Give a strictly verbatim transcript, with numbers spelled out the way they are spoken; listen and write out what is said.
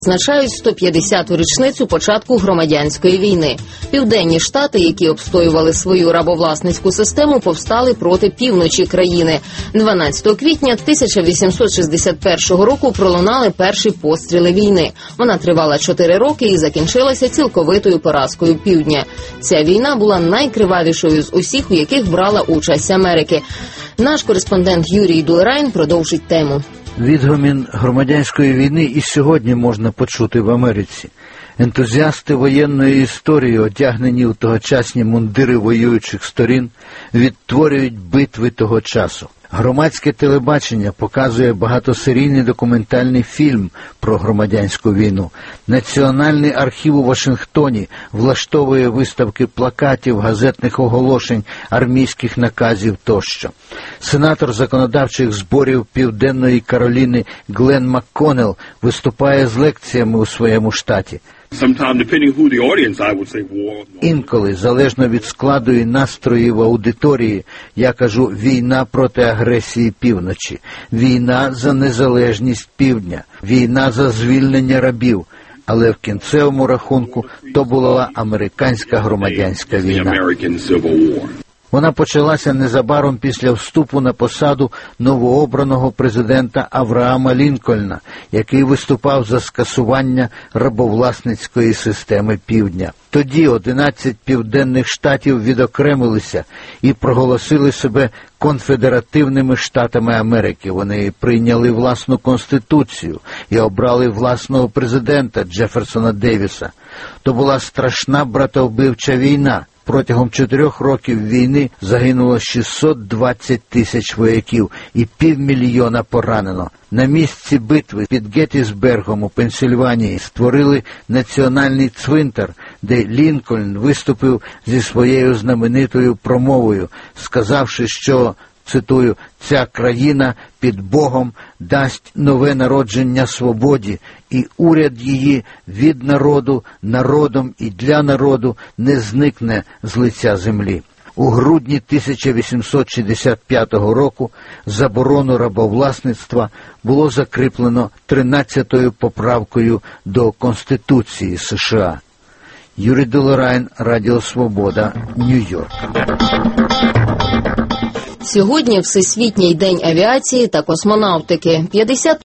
Відзначають сто п'ятдесяту річницю початку громадянської війни. Південні штати, які обстоювали свою рабовласницьку систему, повстали проти півночі країни. дванадцятого квітня тисяча вісімсот шістдесят першого року пролунали перші постріли війни. Вона тривала чотири роки і закінчилася цілковитою поразкою півдня. Ця війна була найкривавішою з усіх, у яких брала участь Америки. Наш кореспондент Юрій Дулерайн продовжить тему. Відгомін громадянської війни і сьогодні можна почути в Америці. Ентузіасти воєнної історії, одягнені у тогочасні мундири воюючих сторін, відтворюють битви того часу. Громадське телебачення показує багатосерійний документальний фільм про громадянську війну. Національний архів у Вашингтоні влаштовує виставки плакатів, газетних оголошень, армійських наказів тощо. Сенатор законодавчих зборів Південної Кароліни Глен Макконнелл виступає з лекціями у своєму штаті. Інколи, залежно від складу і настроїв аудиторії, я кажу «війна проти агресії півночі», «війна за незалежність півдня», «війна за звільнення рабів». Але в кінцевому рахунку то була американська громадянська війна. Вона почалася незабаром після вступу на посаду новообраного президента Авраама Лінкольна, який виступав за скасування рабовласницької системи півдня. Тоді одинадцять південних штатів відокремилися і проголосили себе конфедеративними штатами Америки. Вони прийняли власну конституцію і обрали власного президента Джефферсона Девіса. То була страшна братовбивча війна. Протягом чотирьох років війни загинуло шістсот двадцять тисяч вояків і півмільйона поранено. На місці битви під Геттісбергом у Пенсильванії створили національний цвинтар, де Лінкольн виступив зі своєю знаменитою промовою, сказавши, що, цитую, «ця країна під Богом дасть нове народження свободі, і уряд її від народу, народом і для народу не зникне з лиця землі». У грудні тисяча вісімсот шістдесят п'ятого року заборону рабовласництва було закріплено тринадцятою поправкою до Конституції США. Юрій Дулерайн, Радіо Свобода, Нью-Йорк. Сьогодні Всесвітній день авіації та космонавтики. п'ятдесят